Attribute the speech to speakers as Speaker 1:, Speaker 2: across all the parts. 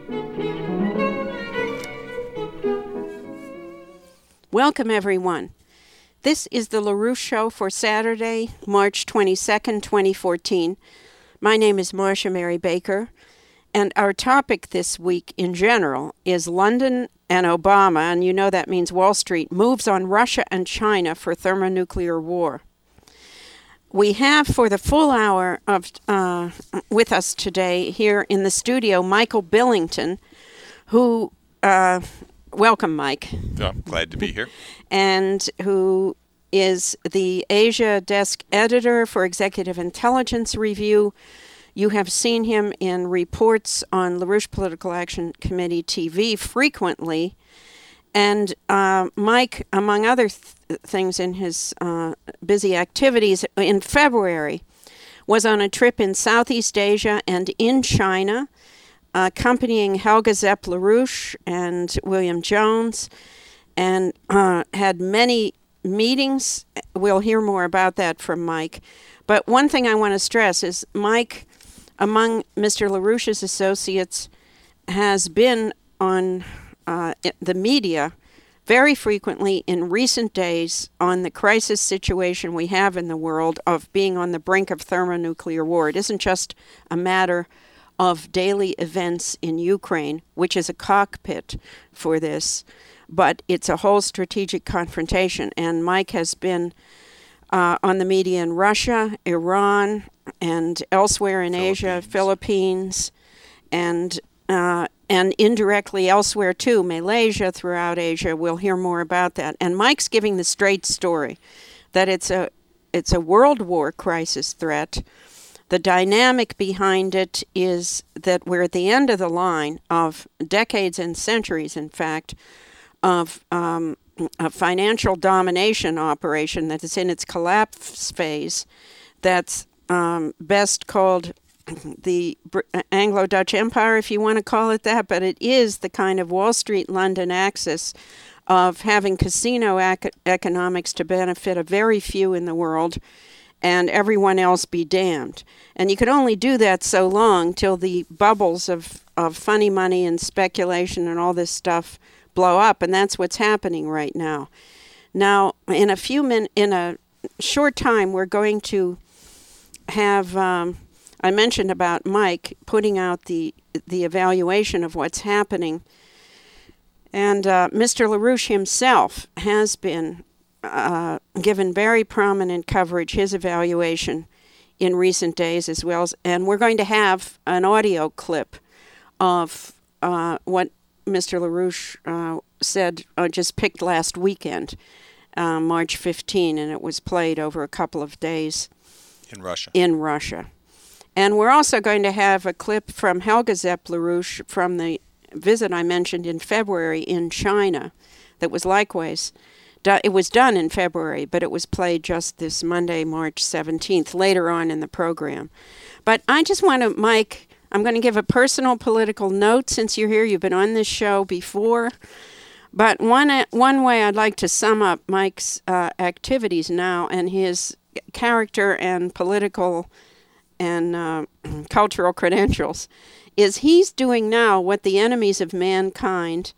Speaker 1: Welcome, everyone. This is the LaRouche Show for Saturday, March 22nd, 2014. My name is Marcia Mary Baker, and our topic this week in general is London and Obama, and you know that means Wall Street, moves on Russia and China for thermonuclear war. We have for the full hour of with us today here in the studio Michael Billington, who... welcome, Mike.
Speaker 2: I'm glad to be here.
Speaker 1: And who is the Asia Desk Editor for Executive Intelligence Review. You have seen him in reports on LaRouche Political Action Committee TV frequently. And Mike, among other things in his busy activities, in February, was on a trip in Southeast Asia and in China, accompanying Helga Zepp LaRouche and William Jones, and had many meetings. We'll hear more about that from Mike. But one thing I want to stress is Mike, among Mr. LaRouche's associates, has been on the media very frequently in recent days on the crisis situation we have in the world of being on the brink of thermonuclear war. It isn't just a matter of daily events in Ukraine, which is a cockpit for this, but it's a whole strategic confrontation. And Mike has been on the media in Russia, Iran, and elsewhere in Asia, Philippines, and indirectly elsewhere too, Malaysia, throughout Asia. We'll hear more about that. And Mike's giving the straight story that it's a world war crisis threat. The dynamic behind it is that we're at the end of the line of decades and centuries, in fact, of a financial domination operation that is in its collapse phase that's best called the Anglo-Dutch Empire, if you want to call it that, but it is the kind of Wall Street-London axis of having casino economics to benefit a very few in the world and everyone else be damned. And you could only do that so long till the bubbles of funny money and speculation and all this stuff blow up, and that's what's happening right now. Now, in a short time, we're going to have, I mentioned about Mike putting out the evaluation of what's happening, and Mr. LaRouche himself has been given very prominent coverage, his evaluation in recent days as well. And we're going to have an audio clip of what Mr. LaRouche said, just picked last weekend, March 15, and it was played over a couple of days in Russia. And we're also going to have a clip from Helga Zepp LaRouche from the visit I mentioned in February in China that was likewise it was done in February, but it was played just this Monday, March 17th, later on in the program. But I just want to, Mike, I'm going to give a personal political note since you're here. You've been on this show before. But one way I'd like to sum up Mike's activities now and his character and political and cultural credentials is he's doing now what the enemies of mankind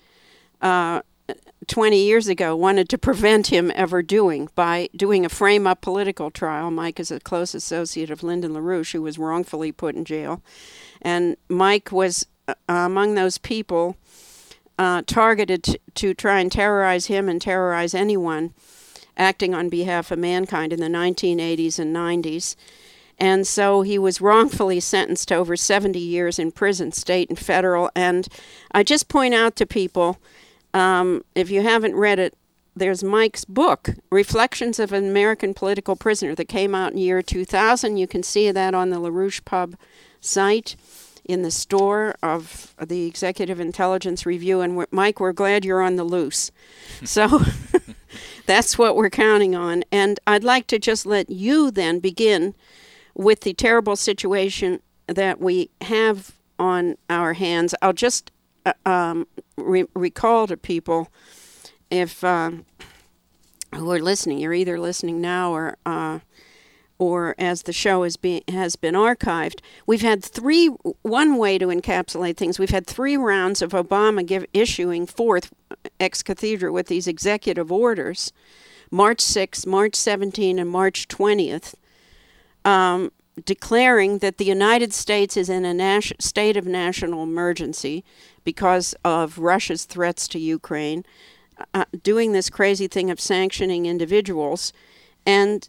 Speaker 1: 20 years ago wanted to prevent him ever doing by doing a frame-up political trial. Mike is a close associate of Lyndon LaRouche, who was wrongfully put in jail. And Mike was among those people targeted to try and terrorize him and terrorize anyone acting on behalf of mankind in the 1980s and 90s. And so he was wrongfully sentenced to over 70 years in prison, state and federal. And I just point out to people, if you haven't read it, there's Mike's book, Reflections of an American Political Prisoner, that came out in year 2000. You can see that on the LaRouche Pub site in the store of the Executive Intelligence Review. And Mike, we're glad you're on the loose. So that's what we're counting on. And I'd like to just let you then begin with the terrible situation that we have on our hands. I'll just recall to people, if who are listening, you're either listening now or as the show has been archived, we've had one way to encapsulate things, we've had 3 rounds of Obama issuing forth ex cathedra with these executive orders, March 6th, March 17th, and March 20th, declaring that the United States is in a state of national emergency because of Russia's threats to Ukraine, doing this crazy thing of sanctioning individuals, and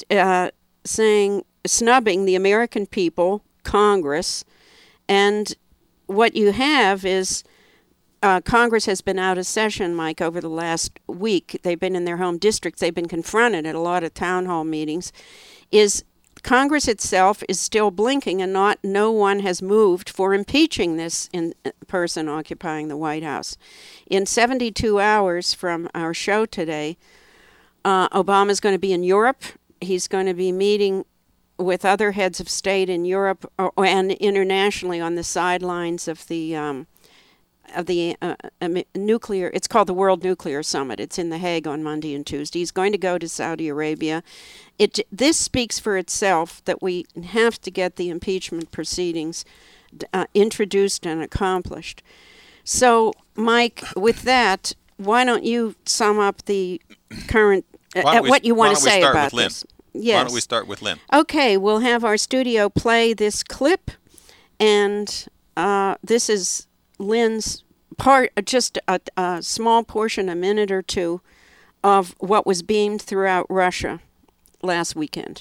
Speaker 1: snubbing the American people, Congress. And what you have is Congress has been out of session, Mike, over the last week. They've been in their home districts. They've been confronted at a lot of town hall meetings. Congress itself is still blinking, and no one has moved for impeaching this person occupying the White House. In 72 hours from our show today, Obama's going to be in Europe. He's going to be meeting with other heads of state in Europe and internationally on the sidelines of the nuclear. It's called the World Nuclear Summit. It's in The Hague on Monday and Tuesday. He's going to go to Saudi Arabia. This speaks for itself that we have to get the impeachment proceedings introduced and accomplished. So, Mike, with that, why don't you sum up the current what you want to say about this? Yes.
Speaker 2: Why don't we start with Lynn?
Speaker 1: Okay, we'll have our studio play this clip, and this is Lynn's part, just a small portion, a minute or two, of what was beamed throughout Russia last weekend.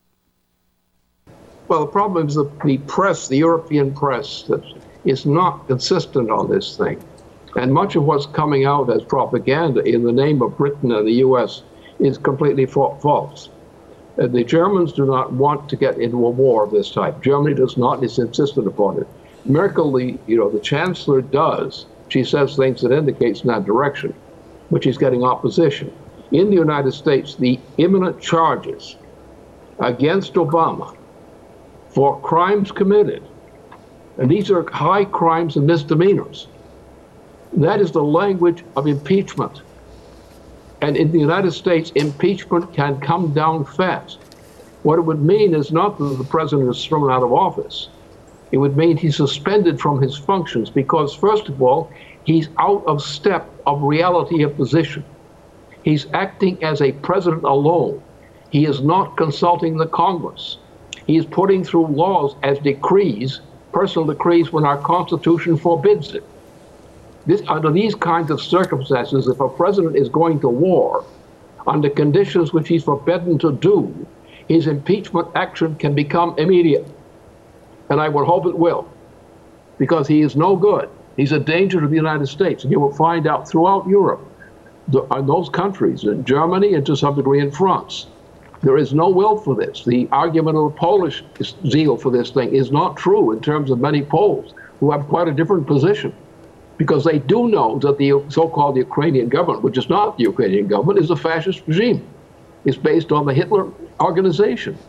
Speaker 3: Well, the problem is that the press, the European press, that is not consistent on this thing. And much of what's coming out as propaganda in the name of Britain and the U.S. is completely false. The Germans do not want to get into a war of this type. Germany does not, is insistent upon it. Merkel, the chancellor does. She says things that indicates in that direction, but she's getting opposition. In the United States, the imminent charges against Obama for crimes committed, and these are high crimes and misdemeanors, that is the language of impeachment. And in the United States, impeachment can come down fast. What it would mean is not that the president is thrown out of office. It would mean he's suspended from his functions because, first of all, he's out of step of reality of position. He's acting as a president alone. He is not consulting the Congress. He is putting through laws as decrees, personal decrees, when our Constitution forbids it. Under these kinds of circumstances, if a president is going to war under conditions which he's forbidden to do, his impeachment action can become immediate. And I would hope it will, because he is no good. He's a danger to the United States. And you will find out throughout Europe, in those countries, in Germany and to some degree in France, there is no will for this. The argument of the Polish zeal for this thing is not true in terms of many Poles who have quite a different position, because they do know that the so-called Ukrainian government, which is not the Ukrainian government, is a fascist regime. It's based on the Hitler organization,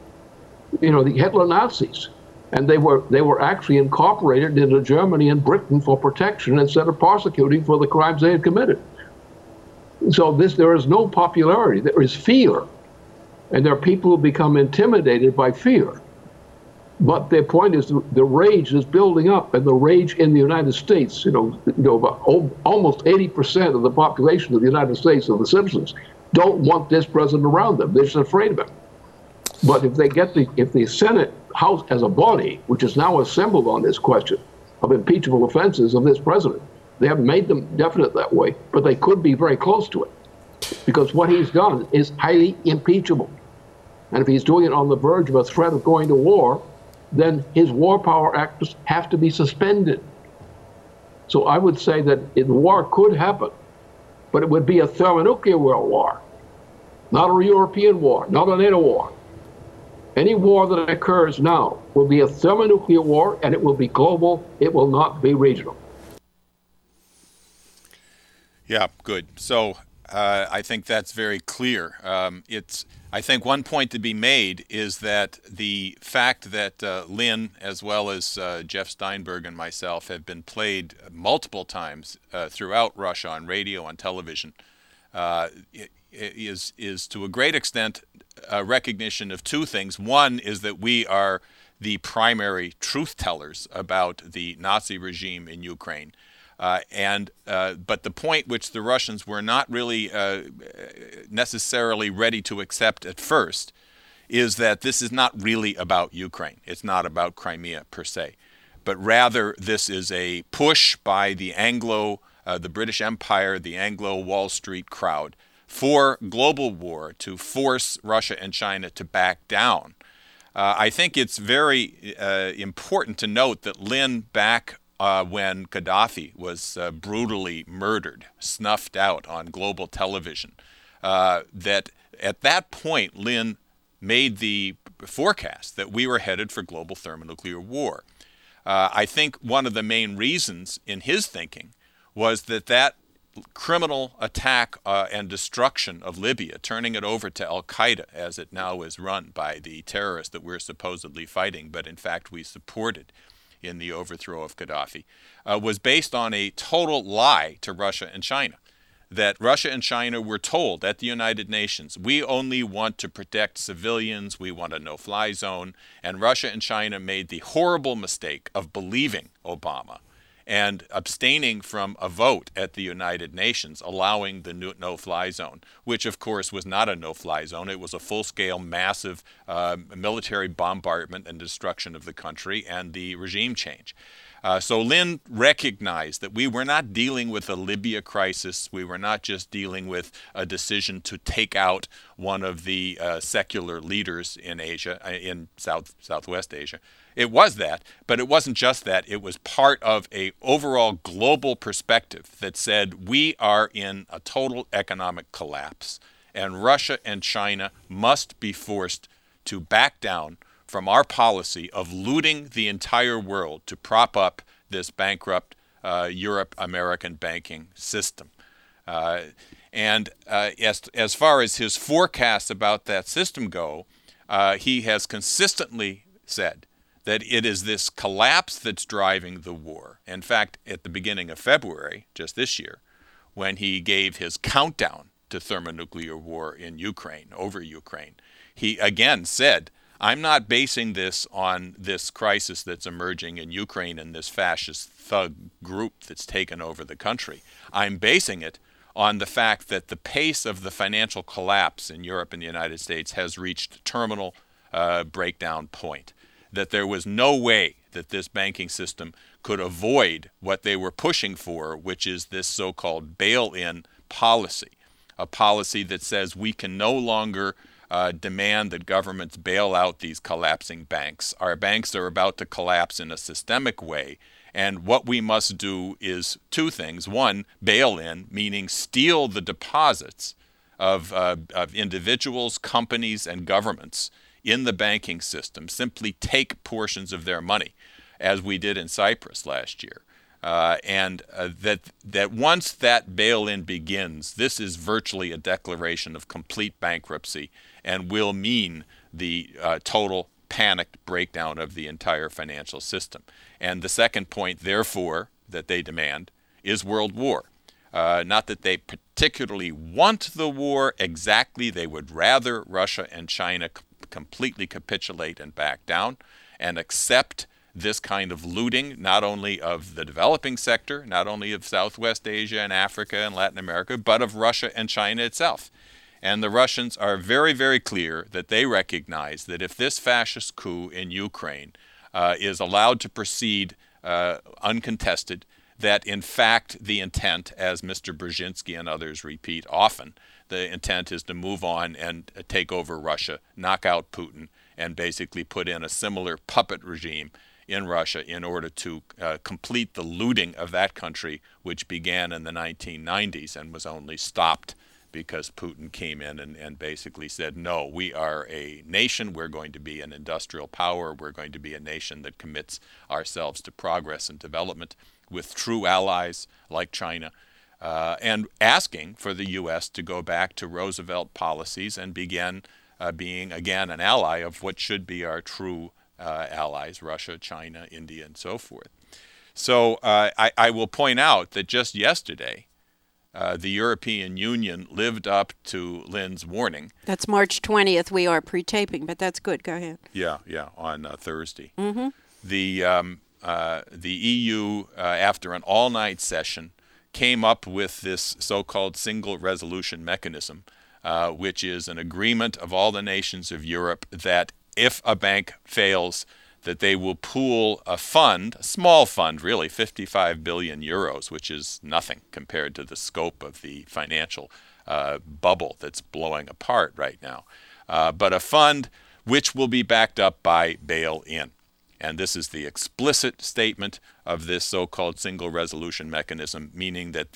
Speaker 3: the Hitler Nazis. And they were actually incorporated into Germany and Britain for protection instead of prosecuting for the crimes they had committed. So there is no popularity. There is fear. And there are people who become intimidated by fear. But their point is the rage is building up, and the rage in the United States, almost 80% of the population of the United States, of the citizens, don't want this president around them. They're just afraid of him. But if the Senate House as a body, which is now assembled on this question of impeachable offenses of this president, they haven't made them definite that way, but they could be very close to it, because what he's done is highly impeachable. And if he's doing it on the verge of a threat of going to war, then his war power acts have to be suspended. So I would say that the war could happen, but it would be a thermonuclear world war, not a European war, not a NATO war. Any war that occurs now will be a thermonuclear war, and it will be global. It will not be regional.
Speaker 2: Yeah, good. So I think that's very clear. I think one point to be made is that the fact that Lynn, as well as Jeff Steinberg and myself, have been played multiple times throughout Russia on radio, on television, is to a great extent a recognition of two things. One is that we are the primary truth tellers about the Nazi regime in Ukraine. But the point which the Russians were not really necessarily ready to accept at first is that this is not really about Ukraine. It's not about Crimea per se, but rather this is a push by the the British Empire, the Anglo Wall Street crowd for global war to force Russia and China to back down. I think it's very important to note that Lynn, back when Gaddafi was brutally murdered, snuffed out on global television, that at that point Lynn made the forecast that we were headed for global thermonuclear war. I think one of the main reasons in his thinking was that criminal attack and destruction of Libya, turning it over to al-Qaeda as it now is run by the terrorists that we're supposedly fighting, but in fact we supported in the overthrow of Gaddafi, was based on a total lie to Russia and China. That Russia and China were told at the United Nations, we only want to protect civilians, we want a no-fly zone, and Russia and China made the horrible mistake of believing Obama and abstaining from a vote at the United Nations allowing the no-fly zone, which of course was not a no-fly zone. It was a full-scale, massive military bombardment and destruction of the country and the regime change. So Lynn recognized that we were not dealing with a Libya crisis. We were not just dealing with a decision to take out one of the secular leaders in Asia, in Southwest Asia. It was that, but it wasn't just that. It was part of an overall global perspective that said we are in a total economic collapse, and Russia and China must be forced to back down from our policy of looting the entire world to prop up this bankrupt Europe-American banking system. As far as his forecasts about that system go, he has consistently said that it is this collapse that's driving the war. In fact, at the beginning of February, just this year, when he gave his countdown to thermonuclear war in Ukraine, over Ukraine, he again said, I'm not basing this on this crisis that's emerging in Ukraine and this fascist thug group that's taken over the country. I'm basing it on the fact that the pace of the financial collapse in Europe and the United States has reached terminal breakdown point. That there was no way that this banking system could avoid what they were pushing for, which is this so-called bail-in policy, a policy that says we can no longer demand that governments bail out these collapsing banks. Our banks are about to collapse in a systemic way, and what we must do is two things. One, bail in, meaning steal the deposits of individuals, companies, and governments in the banking system, simply take portions of their money, as we did in Cyprus last year. That once that bail-in begins, this is virtually a declaration of complete bankruptcy and will mean the total panicked breakdown of the entire financial system. And the second point, therefore, that they demand is world war. Not that they particularly want the war exactly. They would rather Russia and China completely capitulate and back down and accept this kind of looting, not only of the developing sector, not only of Southwest Asia and Africa and Latin America, but of Russia and China itself. And the Russians are very, very clear that they recognize that if this fascist coup in Ukraine is allowed to proceed uncontested, that in fact the intent, as Mr. Brzezinski and others repeat often, the intent is to move on and take over Russia, knock out Putin, and basically put in a similar puppet regime in Russia in order to complete the looting of that country, which began in the 1990s and was only stopped because Putin came in and basically said, no, we are a nation, we're going to be an industrial power, we're going to be a nation that commits ourselves to progress and development with true allies like China, and asking for the U.S. to go back to Roosevelt policies and begin being, again, an ally of what should be our true allies, Russia, China, India, and so forth. So I will point out that just yesterday, the European Union lived up to Lynn's warning.
Speaker 1: That's March 20th. We are pre-taping, but that's good. Go ahead.
Speaker 2: Yeah, on Thursday. Mm-hmm. The EU, after an all-night session, came up with this so-called single resolution mechanism, which is an agreement of all the nations of Europe that if a bank fails, that they will pool a fund, a small fund really, 55 billion euros, which is nothing compared to the scope of the financial bubble that's blowing apart right now. But a fund which will be backed up by bail-in. And this is the explicit statement of this so-called single resolution mechanism, meaning that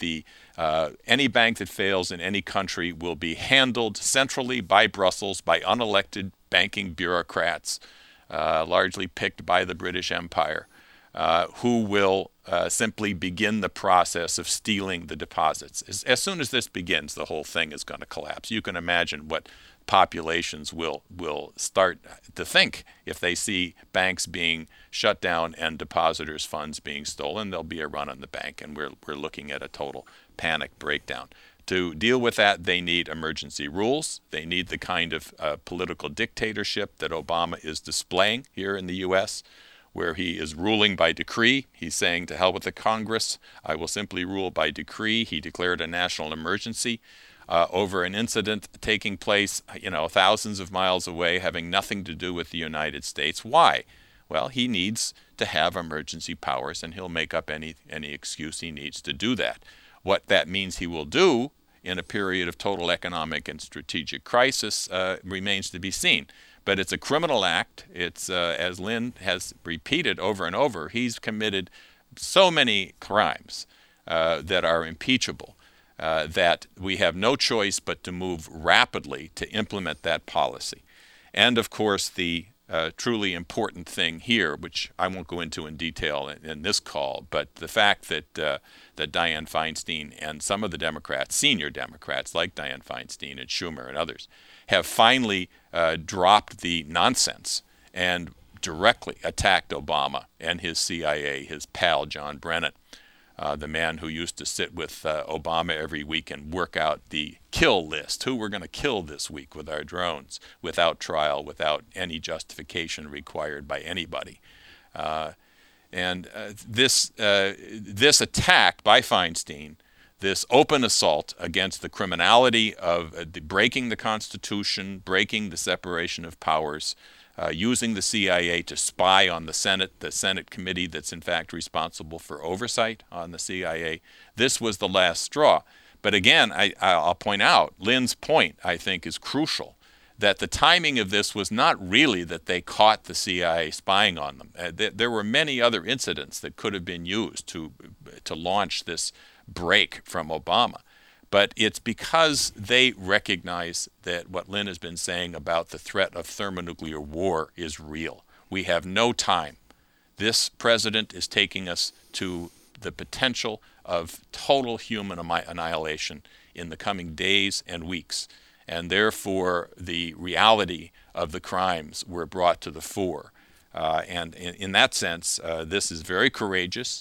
Speaker 2: any bank that fails in any country will be handled centrally by Brussels, by unelected banking bureaucrats, largely picked by the British Empire, who will simply begin the process of stealing the deposits. As soon as this begins, the whole thing is going to collapse. You can imagine what populations will start to think if they see banks being shut down and depositors' funds being stolen. There'll be a run on the bank, and we're looking at a total panic breakdown. To deal with that, they need emergency rules. They need the kind of political dictatorship that Obama is displaying here in the U.S., where he is ruling by decree. He's saying, to hell with the Congress, I will simply rule by decree. He declared a national emergency over an incident taking place, thousands of miles away, having nothing to do with the United States. Why? Well, he needs to have emergency powers, and he'll make up any excuse he needs to do that. What that means he will do in a period of total economic and strategic crisis remains to be seen. But it's a criminal act. It's, as Lynn has repeated over and over, he's committed so many crimes that are impeachable that we have no choice but to move rapidly to implement that policy. And, of course, the truly important thing here, which I won't go into in detail in this call, but the fact that Dianne Feinstein and some of the Democrats, senior Democrats like Dianne Feinstein and Schumer and others, have finally dropped the nonsense and directly attacked Obama and his CIA, his pal John Brennan, the man who used to sit with Obama every week and work out the kill list, who we're going to kill this week with our drones, without trial, without any justification required by anybody. This attack by Feinstein, this open assault against the criminality of breaking the Constitution, breaking the separation of powers, using the CIA to spy on the Senate committee that's in fact responsible for oversight on the CIA. This was the last straw. But again, I'll point out, Lynn's point, I think, is crucial, that the timing of this was not really that they caught the CIA spying on them. There were many other incidents that could have been used to launch this break from Obama. But it's because they recognize that what Lynn has been saying about the threat of thermonuclear war is real. We have no time. This president is taking us to the potential of total human annihilation in the coming days and weeks. And therefore, the reality of the crimes were brought to the fore. And in that sense, this is very courageous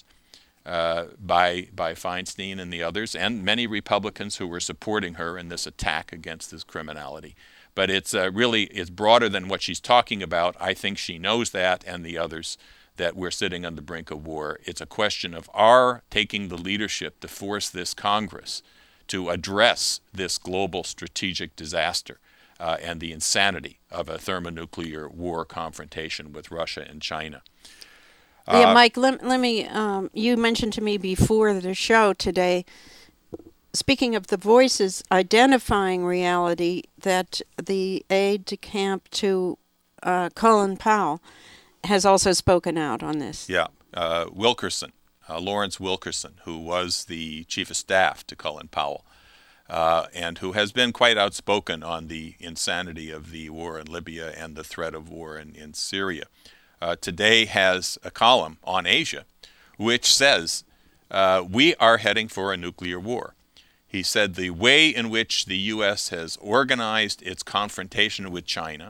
Speaker 2: by Feinstein and the others, and many Republicans who were supporting her in this attack against this criminality. But it's broader than what she's talking about. I think she knows that, and the others, that we're sitting on the brink of war. It's a question of our taking the leadership to force this Congress to address this global strategic disaster and the insanity of a thermonuclear war confrontation with Russia and China.
Speaker 1: Yeah, Mike, let me, you mentioned to me before the show today, speaking of the voices identifying reality, that the aide-de-camp to Colin Powell has also spoken out on this.
Speaker 2: Yeah, Wilkerson, Lawrence Wilkerson, who was the chief of staff to Colin Powell, and who has been quite outspoken on the insanity of the war in Libya and the threat of war in Syria. Today has a column on Asia which says we are heading for a nuclear war. He said the way in which the U.S. has organized its confrontation with China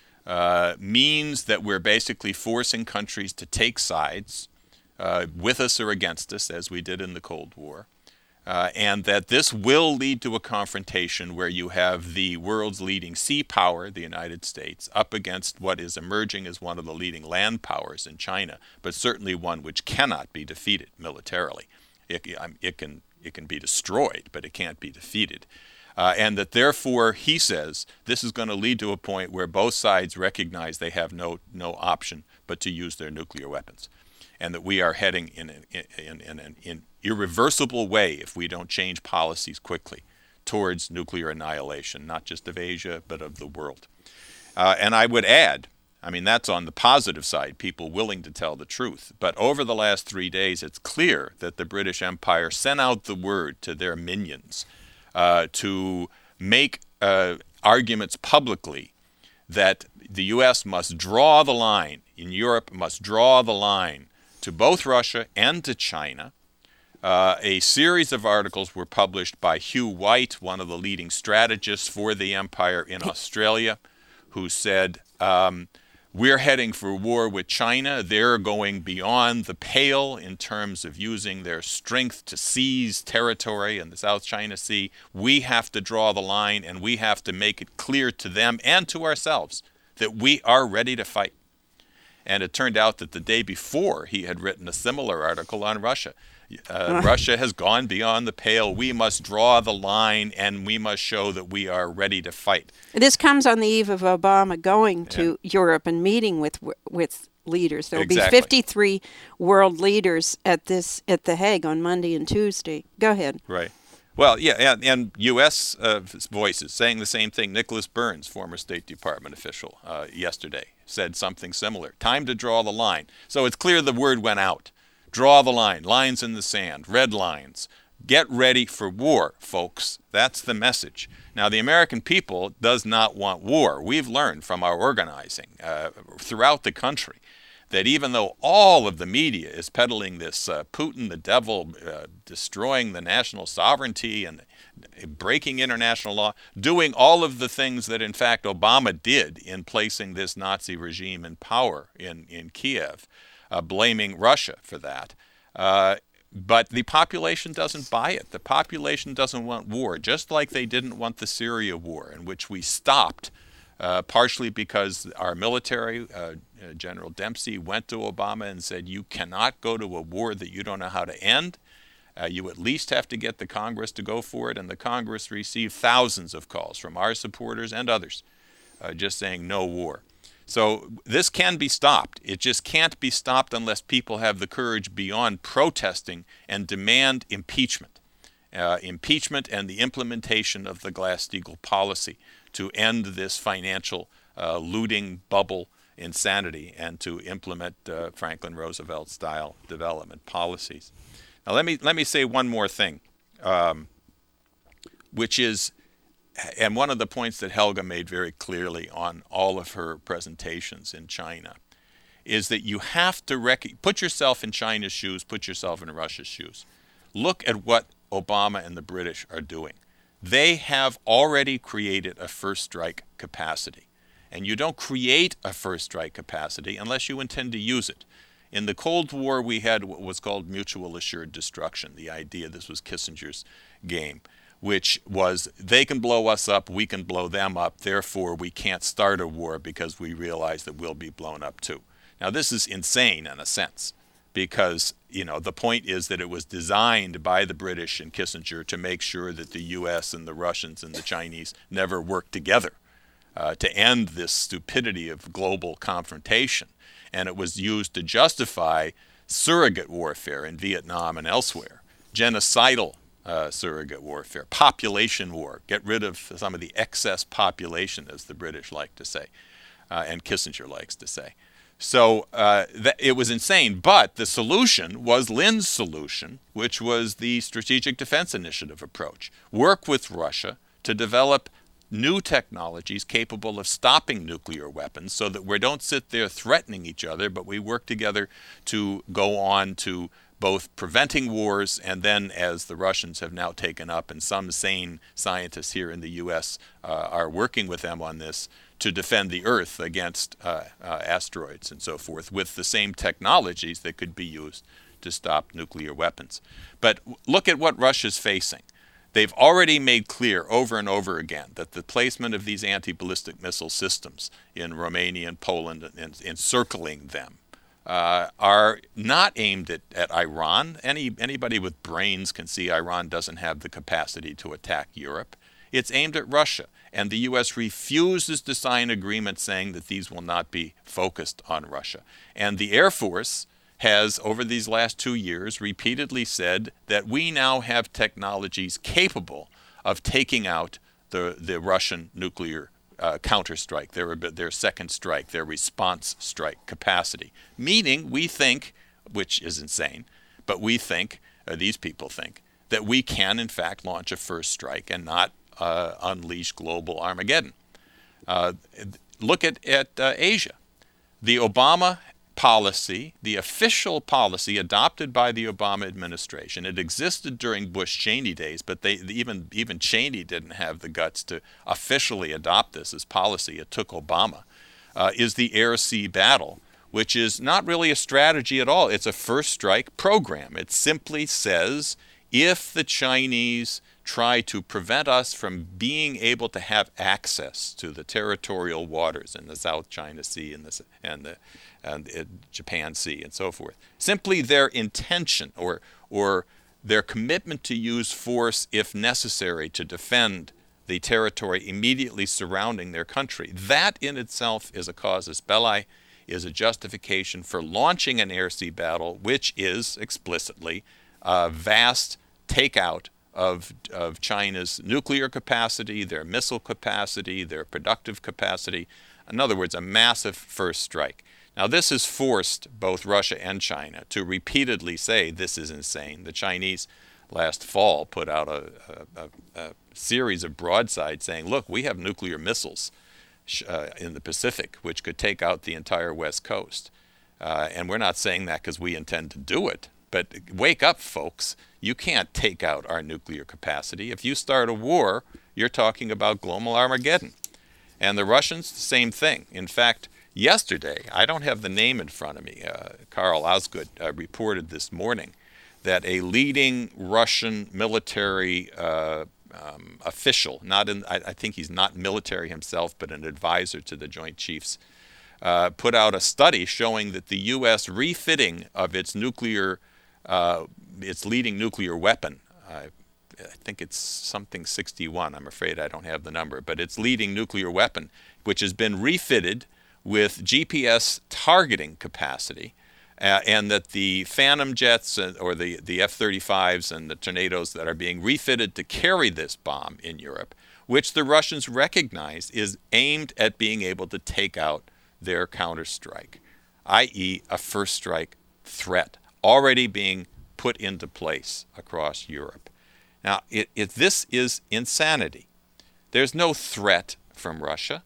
Speaker 2: means that we're basically forcing countries to take sides with us or against us, as we did in the Cold War. and that this will lead to a confrontation where you have the world's leading sea power, the United States, up against what is emerging as one of the leading land powers in China, but certainly one which cannot be defeated militarily. It can be destroyed, but it can't be defeated. And that therefore, he says, this is going to lead to a point where both sides recognize they have no option but to use their nuclear weapons, and that we are heading in an irreversible way, if we don't change policies quickly, towards nuclear annihilation, not just of Asia, but of the world. And I would add, I mean, that's on the positive side, people willing to tell the truth. But over the last 3 days, it's clear that the British Empire sent out the word to their minions to make arguments publicly that the U.S. must draw the line, in Europe must draw the line to both Russia and to China. A series of articles were published by Hugh White, one of the leading strategists for the empire in Australia, who said, we're heading for war with China. They're going beyond the pale in terms of using their strength to seize territory in the South China Sea. We have to draw the line, and we have to make it clear to them and to ourselves that we are ready to fight. And it turned out that the day before, he had written a similar article on Russia. Russia has gone beyond the pale. We must draw the line, and we must show that we are ready to fight.
Speaker 1: This comes on the eve of Obama going to Europe and meeting with leaders. There will be 53 world leaders at The Hague on Monday and Tuesday. Go ahead.
Speaker 2: Right. Well, yeah, and U.S. voices saying the same thing. Nicholas Burns, former State Department official, yesterday said something similar. Time to draw the line. So it's clear the word went out. Draw the line. Lines in the sand. Red lines. Get ready for war, folks. That's the message. Now, the American people does not want war. We've learned from our organizing throughout the country that even though all of the media is peddling this Putin, the devil, destroying the national sovereignty and breaking international law, doing all of the things that, in fact, Obama did in placing this Nazi regime in power in Kiev, blaming Russia for that. But the population doesn't buy it. The population doesn't want war, just like they didn't want the Syria war, in which we stopped, partially because our military, General Dempsey, went to Obama and said, you cannot go to a war that you don't know how to end. You at least have to get the Congress to go for it. And the Congress received thousands of calls from our supporters and others just saying no war. So this can be stopped. It just can't be stopped unless people have the courage beyond protesting and demand impeachment. Impeachment and the implementation of the Glass-Steagall policy to end this financial looting bubble insanity and to implement Franklin Roosevelt-style development policies. Now let me say one more thing, which is, and one of the points that Helga made very clearly on all of her presentations in China, is that you have to put yourself in China's shoes, put yourself in Russia's shoes. Look at what Obama and the British are doing. They have already created a first strike capacity. And you don't create a first strike capacity unless you intend to use it. In the Cold War, we had what was called mutual assured destruction, the idea, this was Kissinger's game, which was they can blow us up, we can blow them up, therefore we can't start a war because we realize that we'll be blown up too. Now this is insane in a sense, because the point is that it was designed by the British and Kissinger to make sure that the U.S. and the Russians and the Chinese never worked together to end this stupidity of global confrontation. And it was used to justify surrogate warfare in Vietnam and elsewhere, genocidal surrogate warfare, population war, get rid of some of the excess population, as the British like to say, and Kissinger likes to say. So it was insane, but the solution was Lin's solution, which was the Strategic Defense Initiative approach. Work with Russia to develop new technologies capable of stopping nuclear weapons so that we don't sit there threatening each other, but we work together to go on to both preventing wars and then, as the Russians have now taken up, and some sane scientists here in the U.S. Are working with them on this, to defend the Earth against asteroids and so forth with the same technologies that could be used to stop nuclear weapons. But look at what Russia's facing. They've already made clear over and over again that the placement of these anti-ballistic missile systems in Romania and Poland and encircling them are not aimed at Iran. Anybody with brains can see Iran doesn't have the capacity to attack Europe. It's aimed at Russia. And the U.S. refuses to sign agreements saying that these will not be focused on Russia. And the Air Force has, over these last 2 years, repeatedly said that we now have technologies capable of taking out the Russian nuclear counterstrike, their second strike, their response strike capacity. Meaning, we think, which is insane, but we think, these people think, that we can in fact launch a first strike and not unleash global Armageddon. Look at Asia. The Obama policy, the official policy adopted by the Obama administration, it existed during Bush-Cheney days, but even Cheney didn't have the guts to officially adopt this as policy. It took Obama, is the air-sea battle, which is not really a strategy at all. It's a first strike program. It simply says, if the Chinese try to prevent us from being able to have access to the territorial waters in the South China Sea and the Japan Sea and so forth. Simply their intention or their commitment to use force if necessary to defend the territory immediately surrounding their country. That in itself is a casus belli, is a justification for launching an air-sea battle, which is explicitly a vast takeout of China's nuclear capacity, their missile capacity, their productive capacity. In other words, a massive first strike. Now, this has forced both Russia and China to repeatedly say this is insane. The Chinese last fall put out a series of broadsides saying, look, we have nuclear missiles in the Pacific which could take out the entire West Coast. And we're not saying that because we intend to do it. But wake up, folks. You can't take out our nuclear capacity. If you start a war, you're talking about global Armageddon. And the Russians, the same thing. In fact, yesterday, I don't have the name in front of me, Carl Osgood reported this morning that a leading Russian military official, I think he's not military himself, but an advisor to the Joint Chiefs, put out a study showing that the U.S. refitting of its leading nuclear weapon, I think it's something 61, I'm afraid I don't have the number, but its leading nuclear weapon, which has been refitted with GPS targeting capacity, and that the Phantom jets or the F-35s and the Tornadoes that are being refitted to carry this bomb in Europe, which the Russians recognize is aimed at being able to take out their counterstrike, i.e. a first strike threat, already being put into place across Europe. Now, this is insanity. There's no threat from Russia.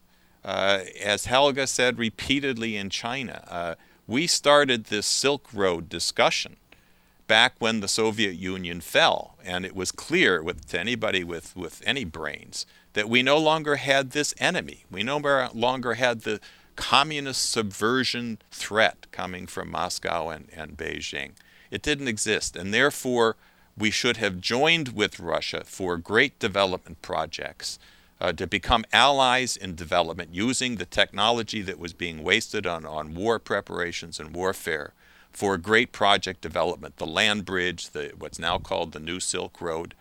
Speaker 2: As Helga said repeatedly in China, we started this Silk Road discussion back when the Soviet Union fell, and it was clear to anybody with any brains that we no longer had this enemy. We no longer had the communist subversion threat coming from Moscow and Beijing. It didn't exist, and therefore we should have joined with Russia for great development projects to become allies in development using the technology that was being wasted on war preparations and warfare for great project development, the land bridge, what's now called the New Silk Road,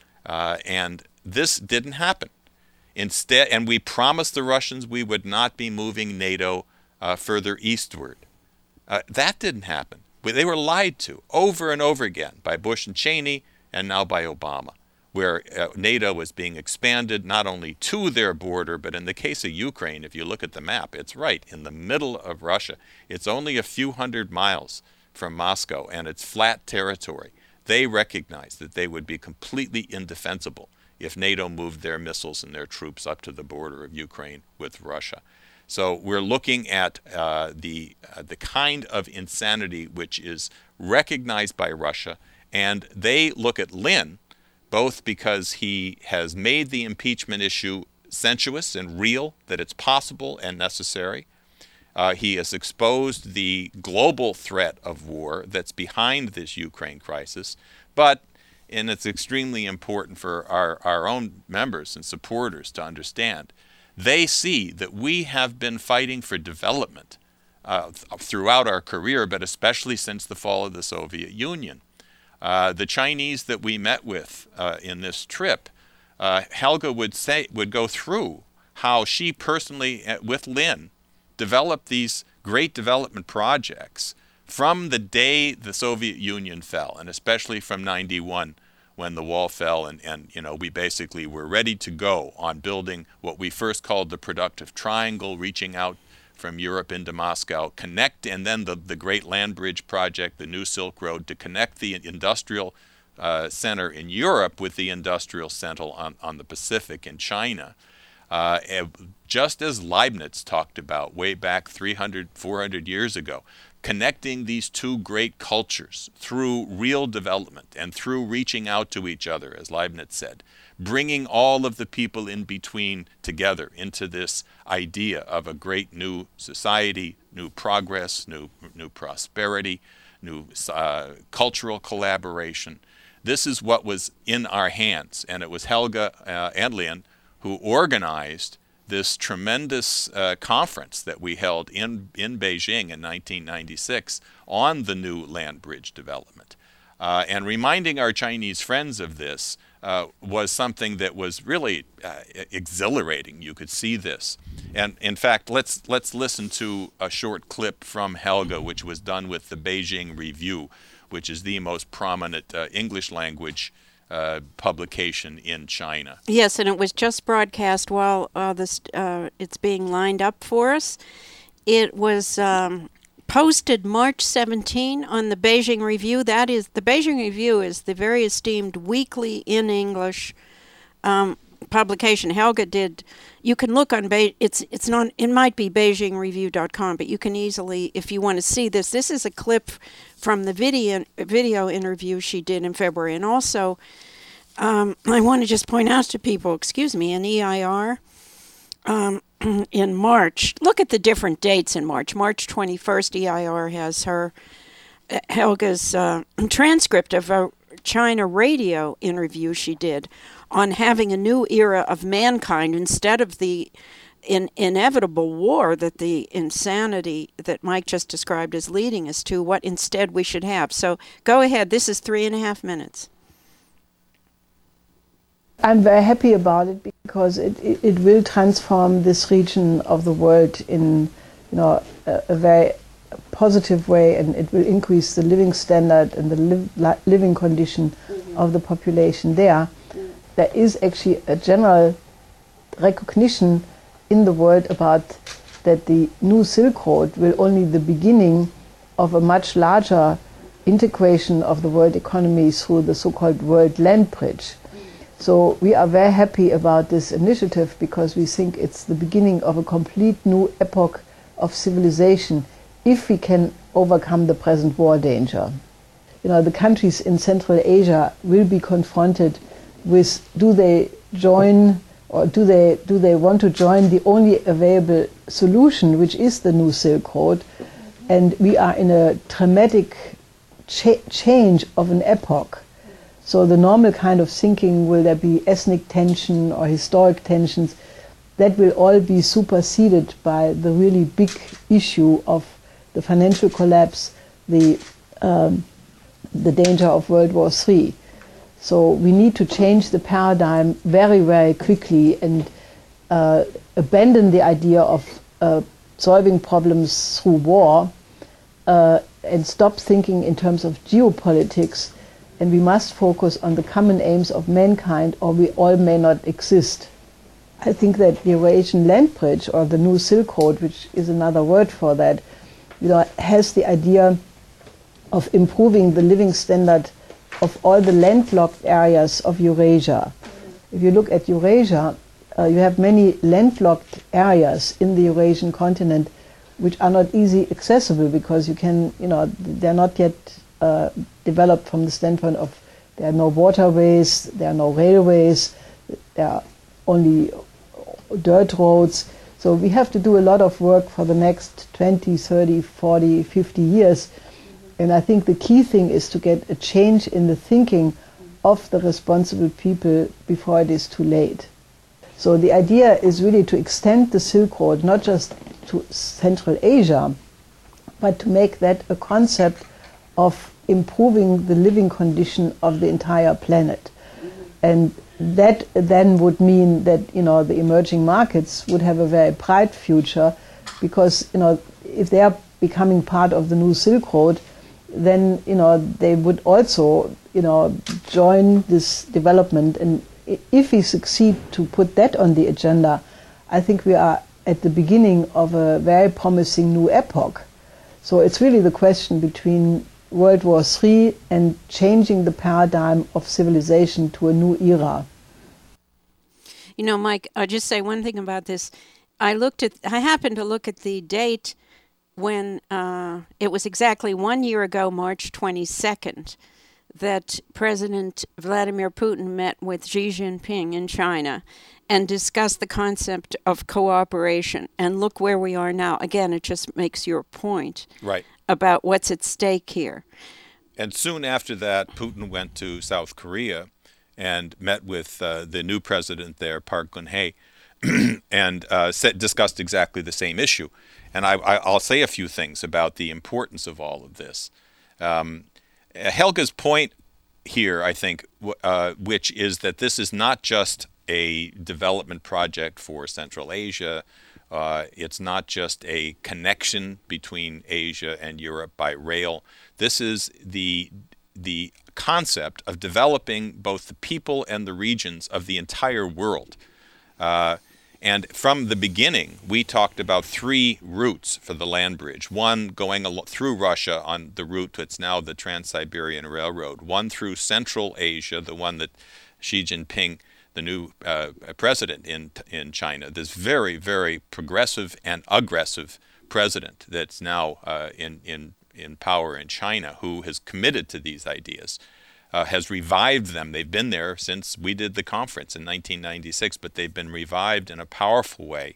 Speaker 2: and this didn't happen. Instead, and we promised the Russians we would not be moving NATO further eastward. That didn't happen. They were lied to over and over again by Bush and Cheney and now by Obama, where NATO was being expanded not only to their border, but in the case of Ukraine, if you look at the map, it's right in the middle of Russia. It's only a few hundred miles from Moscow, and it's flat territory. They recognized that they would be completely indefensible if NATO moved their missiles and their troops up to the border of Ukraine with Russia. So we're looking at the kind of insanity which is recognized by Russia, and they look at Lin, both because he has made the impeachment issue sensuous and real, that it's possible and necessary, He has exposed the global threat of war that's behind this Ukraine crisis, and it's extremely important for our own members and supporters to understand, they see that we have been fighting for development throughout our career, but especially since the fall of the Soviet Union. The Chinese that we met with in this trip, Helga would go through how she personally, with Lin, developed these great development projects from the day the Soviet Union fell, and especially from 91 when the wall fell, and we basically were ready to go on building what we first called the productive triangle, reaching out from Europe into Moscow, and then the Great Land Bridge project, the New Silk Road, to connect the industrial center in Europe with the industrial center on the Pacific in China. Just as Leibniz talked about way back 300, 400 years ago, connecting these two great cultures through real development and through reaching out to each other, as Leibniz said, bringing all of the people in between together into this idea of a great new society, new progress, new prosperity, new cultural collaboration. This is what was in our hands, and it was Helga and Lin who organized this tremendous conference that we held in Beijing in 1996 on the new land bridge development. And reminding our Chinese friends of this was something that was really exhilarating. You could see this. And in fact, let's listen to a short clip from Helga, which was done with the Beijing Review, which is the most prominent English language publication in China.
Speaker 1: Yes, and it was just broadcast while it's being lined up for us. It was posted March 17 on the Beijing Review. The Beijing Review is the very esteemed weekly in English publication. Helga did. You can look on it's not. It might be BeijingReview.com, but you can easily, if you want to see this. This is a clip from the video interview she did in February, and also I want to just point out to people, in EIR in March. Look at the different dates in March. March 21st, EIR has Helga's transcript of a China radio interview she did on having a new era of mankind instead of the inevitable war, that the insanity that Mike just described is leading us to, what instead we should have. So go ahead. This is 3.5 minutes.
Speaker 4: I'm very happy about it because it will transform this region of the world in a very positive way, and it will increase the living standard and the living condition of the population there. There is actually a general recognition in the world about that the new Silk Road will only the beginning of a much larger integration of the world economy through the so-called World Land Bridge. So we are very happy about this initiative because we think it's the beginning of a complete new epoch of civilization if we can overcome the present war danger. The countries in Central Asia will be confronted with, do they join, or do they want to join the only available solution, which is the new Silk Road? And we are in a dramatic change of an epoch. So the normal kind of thinking, will there be ethnic tension or historic tensions, that will all be superseded by the really big issue of the financial collapse, the danger of World War III. So we need to change the paradigm very, very quickly and abandon the idea of solving problems through war and stop thinking in terms of geopolitics. And we must focus on the common aims of mankind, or we all may not exist. I think that the Eurasian Land Bridge, or the new Silk Road, which is another word for that, has the idea of improving the living standard of all the landlocked areas of Eurasia. If you look at Eurasia, you have many landlocked areas in the Eurasian continent which are not easily accessible because they're not yet developed from the standpoint of there are no waterways, there are no railways, there are only dirt roads. So we have to do a lot of work for the next 20, 30, 40, 50 years. And I think the key thing is to get a change in the thinking of the responsible people before it is too late. So the idea is really to extend the Silk Road, not just to Central Asia, but to make that a concept of improving the living condition of the entire planet. And that then would mean that, the emerging markets would have a very bright future, because, if they are becoming part of the new Silk Road, then, they would also, join this development. And if we succeed to put that on the agenda, I think we are at the beginning of a very promising new epoch. So it's really the question between World War III and changing the paradigm of civilization to a new era.
Speaker 1: Mike, I'll just say one thing about this. I happened to look at the date when it was exactly 1 year ago, March 22nd, that President Vladimir Putin met with Xi Jinping in China and discussed the concept of cooperation. And look where we are now. Again, it just makes your point
Speaker 2: right
Speaker 1: about what's at stake here.
Speaker 2: And soon after that, Putin went to South Korea and met with the new president there, Park Geun-hye, and discussed exactly the same issue. And I'll say a few things about the importance of all of this. Helga's point here, I think, which is that this is not just a development project for Central Asia. It's not just a connection between Asia and Europe by rail. This is the concept of developing both the people and the regions of the entire world. And from the beginning, we talked about 3 routes for the land bridge. One going through Russia on the route that's now the Trans-Siberian Railroad. One through Central Asia, the one that Xi Jinping, the new president in China, this very, very progressive and aggressive president that's now in power in China, who has committed to these ideas. Has revived them. They've been there since we did the conference in 1996, but they've been revived in a powerful way.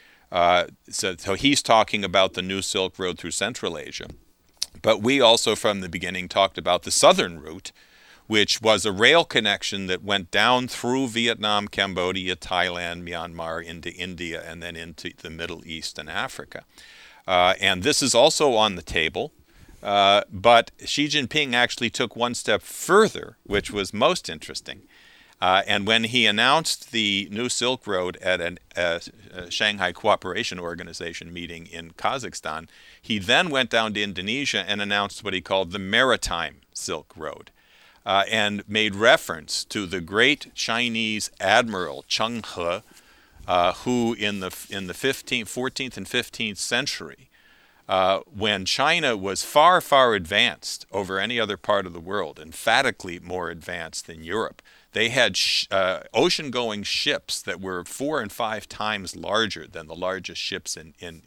Speaker 2: So he's talking about the new Silk Road through Central Asia. But we also, from the beginning, talked about the southern route, which was a rail connection that went down through Vietnam, Cambodia, Thailand, Myanmar, into India, and then into the Middle East and Africa. And this is also on the table. But Xi Jinping actually took one step further, which was most interesting. And when he announced the new Silk Road at a Shanghai Cooperation Organization meeting in Kazakhstan, he then went down to Indonesia and announced what he called the Maritime Silk Road, and made reference to the great Chinese admiral Cheng He, who in the 14th and 15th century, when China was far, far advanced over any other part of the world, emphatically more advanced than Europe, they had ocean-going ships that were 4 and 5 times larger than the largest ships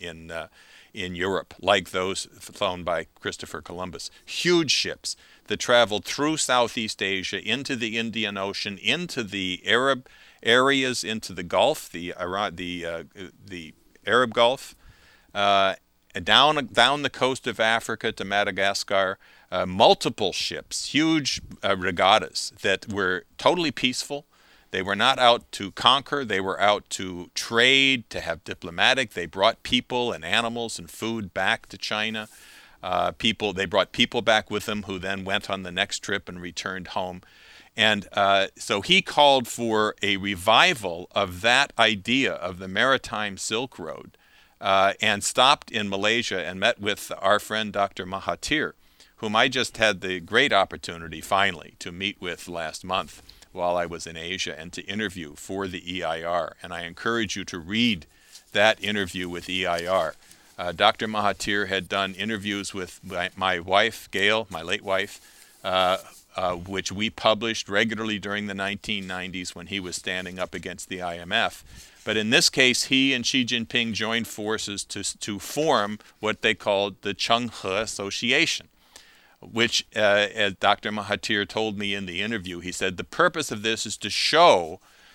Speaker 2: in Europe, like those flown by Christopher Columbus. Huge ships that traveled through Southeast Asia, into the Indian Ocean, into the Arab areas, into the Gulf, the Arab Gulf, down the coast of Africa to Madagascar, multiple ships, huge regattas that were totally peaceful. They were not out to conquer. They were out to trade, to have diplomatic. They brought people and animals and food back to China. They brought people back with them who then went on the next trip and returned home. And so he called for a revival of that idea of the Maritime Silk Road, and stopped in Malaysia and met with our friend Dr. Mahathir, whom I just had the great opportunity finally to meet with last month while I was in Asia and to interview for the EIR. And I encourage you to read that interview with EIR. Dr. Mahathir had done interviews with my wife, Gail, my late wife, which we published regularly during the 1990s when he was standing up against the IMF. But in this case, he and Xi Jinping joined forces to form what they called the Cheng He Association, which, as Dr. Mahathir told me in the interview, he said, the purpose of this is to show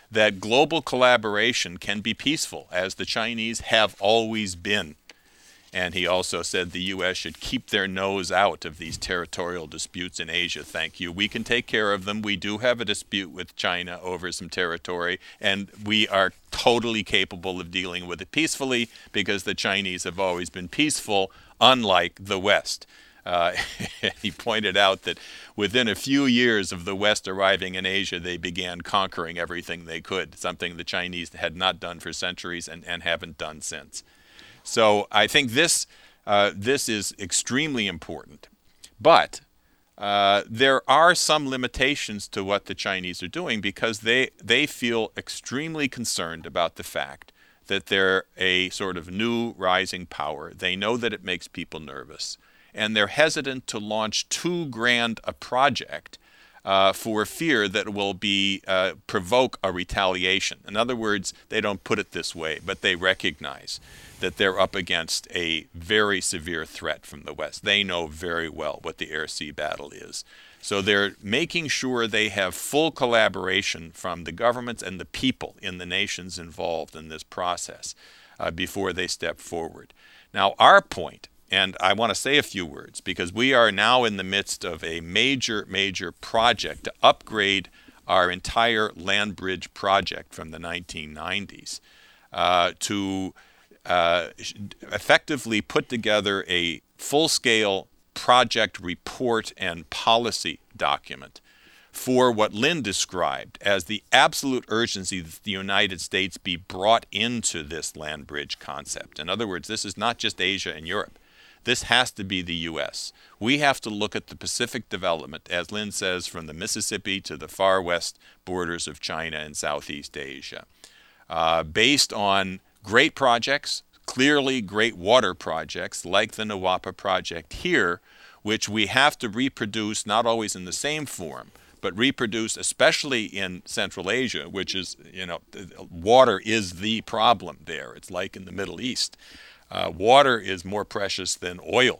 Speaker 2: that global collaboration can be peaceful, as the Chinese have always been. And he also said the U.S. should keep their nose out of these territorial disputes in Asia. Thank you. We can take care of them. We do have a dispute with China over some territory, and we are totally capable of dealing with it peacefully because the Chinese have always been peaceful, unlike the West. He pointed out that within a few years of the West arriving in Asia, they began conquering everything they could, something the Chinese had not done for centuries and haven't done since. So I think this is extremely important. But there are some limitations to what the Chinese are doing because they feel extremely concerned about the fact that they're a sort of new rising power. They know that it makes people nervous. And they're hesitant to launch too grand a project for fear that it will provoke a retaliation. In other words, they don't put it this way, but they recognize that they're up against a very severe threat from the West. They know very well what the air-sea battle is. So they're making sure they have full collaboration from the governments and the people in the nations involved in this process before they step forward. Now, our point, and I want to say a few words because we are now in the midst of a major, major project to upgrade our entire land bridge project from the 1990s to effectively put together a full-scale project report and policy document for what Lynn described as the absolute urgency that the United States be brought into this land bridge concept. In other words, this is not just Asia and Europe. This has to be the U.S. We have to look at the Pacific development, as Lynn says, from the Mississippi to the far west borders of China and Southeast Asia, based on great projects, clearly great water projects like the Nawapa project here, which we have to reproduce not always in the same form, but reproduce especially in Central Asia, which is, water is the problem there. It's like in the Middle East. Water is more precious than oil.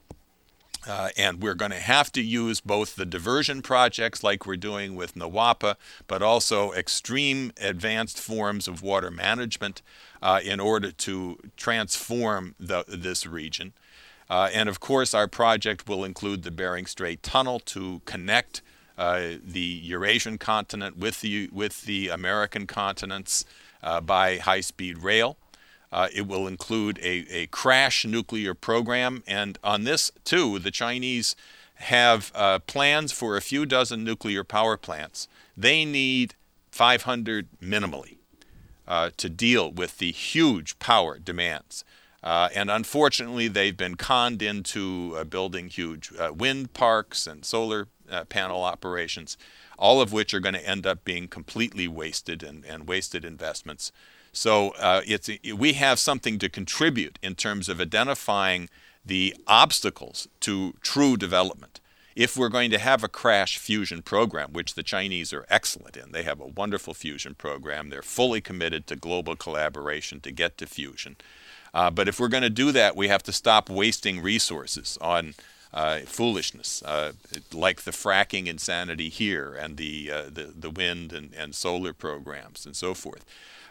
Speaker 2: And we're going to have to use both the diversion projects like we're doing with Nawapa, but also extreme advanced forms of water management in order to transform this region. And of course, our project will include the Bering Strait Tunnel to connect the Eurasian continent with the American continents by high-speed rail. It will include a crash nuclear program. And on this, too, the Chinese have plans for a few dozen nuclear power plants. They need 500 minimally to deal with the huge power demands. And unfortunately, they've been conned into building huge wind parks and solar panel operations, all of which are going to end up being completely wasted and wasted investments. So we have something to contribute in terms of identifying the obstacles to true development. If we're going to have a crash fusion program, which the Chinese are excellent in, they have a wonderful fusion program. They're fully committed to global collaboration to get to fusion. But if we're going to do that, we have to stop wasting resources on foolishness, like the fracking insanity here and the wind and solar programs and so forth.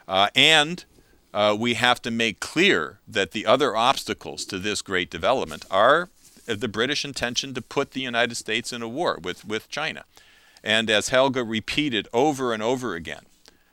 Speaker 2: And we have to make clear that the other obstacles to this great development are the British intention to put the United States in a war with China. And as Helga repeated over and over again,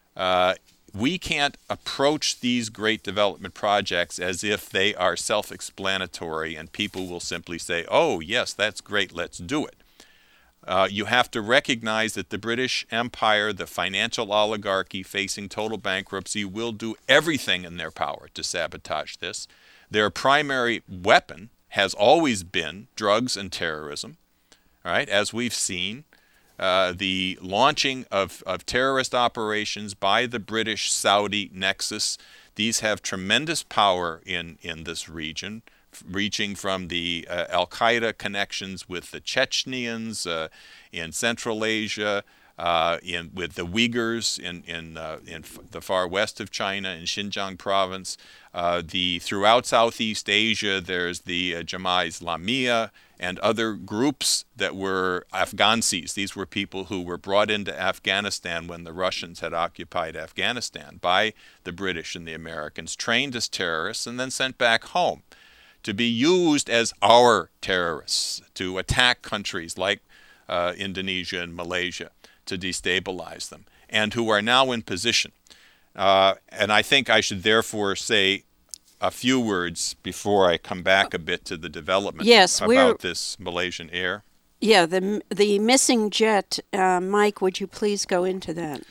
Speaker 2: we can't approach these great development projects as if they are self-explanatory and people will simply say, oh, yes, that's great, let's do it. You have to recognize that the British Empire, the financial oligarchy facing total bankruptcy, will do everything in their power to sabotage this. Their primary weapon has always been drugs and terrorism, all right, as we've seen. The launching of terrorist operations by the British-Saudi nexus. These have tremendous power in this region, reaching from the Al-Qaeda connections with the Chechens in Central Asia, with the Uyghurs in the far west of China, in Xinjiang province. Throughout Southeast Asia, there's the Jamaat Islamiyah and other groups that were Afghansis. These were people who were brought into Afghanistan when the Russians had occupied Afghanistan by the British and the Americans, trained as terrorists, and then sent back home to be used as our terrorists to attack countries like Indonesia and Malaysia, to destabilize them, and who are now in position. And I think I should therefore say a few words before I come back a bit to the development about this Malaysian Air.
Speaker 1: Yeah, the missing jet. Mike, would you please go into that?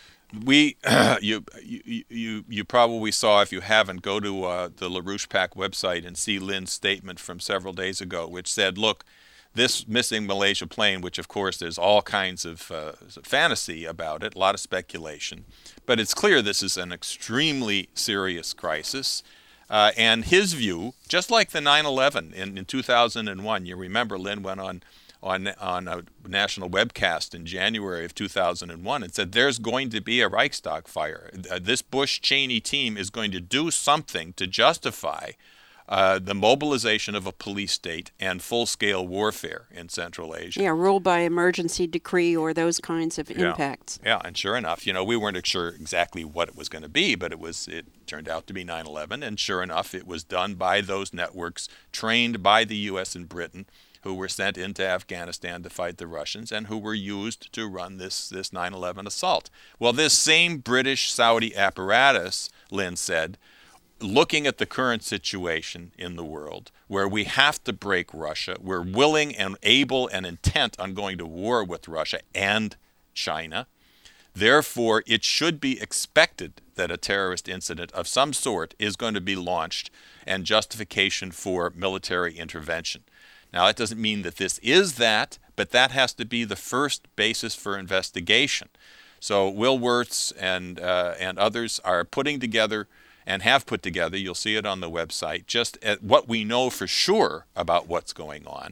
Speaker 2: You probably saw, if you haven't, go to the LaRouche PAC website and see Lynn's statement from several days ago, which said, look, this missing Malaysia plane, which of course there's all kinds of fantasy about it, a lot of speculation, but it's clear this is an extremely serious crisis. And his view, just like the 9/11 in 2001, you remember Lynn went on a national webcast in January of 2001 and said there's going to be a Reichstag fire. This Bush-Cheney team is going to do something to justify the mobilization of a police state and full-scale warfare in Central Asia.
Speaker 1: Yeah, rule by emergency decree or those kinds of impacts.
Speaker 2: Yeah, and sure enough, we weren't sure exactly what it was going to be, but it turned out to be 9/11, and sure enough, it was done by those networks trained by the U.S. and Britain, who were sent into Afghanistan to fight the Russians and who were used to run this 9/11 assault. Well, this same British-Saudi apparatus, Lynn said, looking at the current situation in the world, where we have to break Russia, we're willing and able and intent on going to war with Russia and China. Therefore, it should be expected that a terrorist incident of some sort is going to be launched and justification for military intervention. Now, that doesn't mean that this is that, but that has to be the first basis for investigation. So Will Wirtz and others are putting together and have put together, you'll see it on the website, just at what we know for sure about what's going on.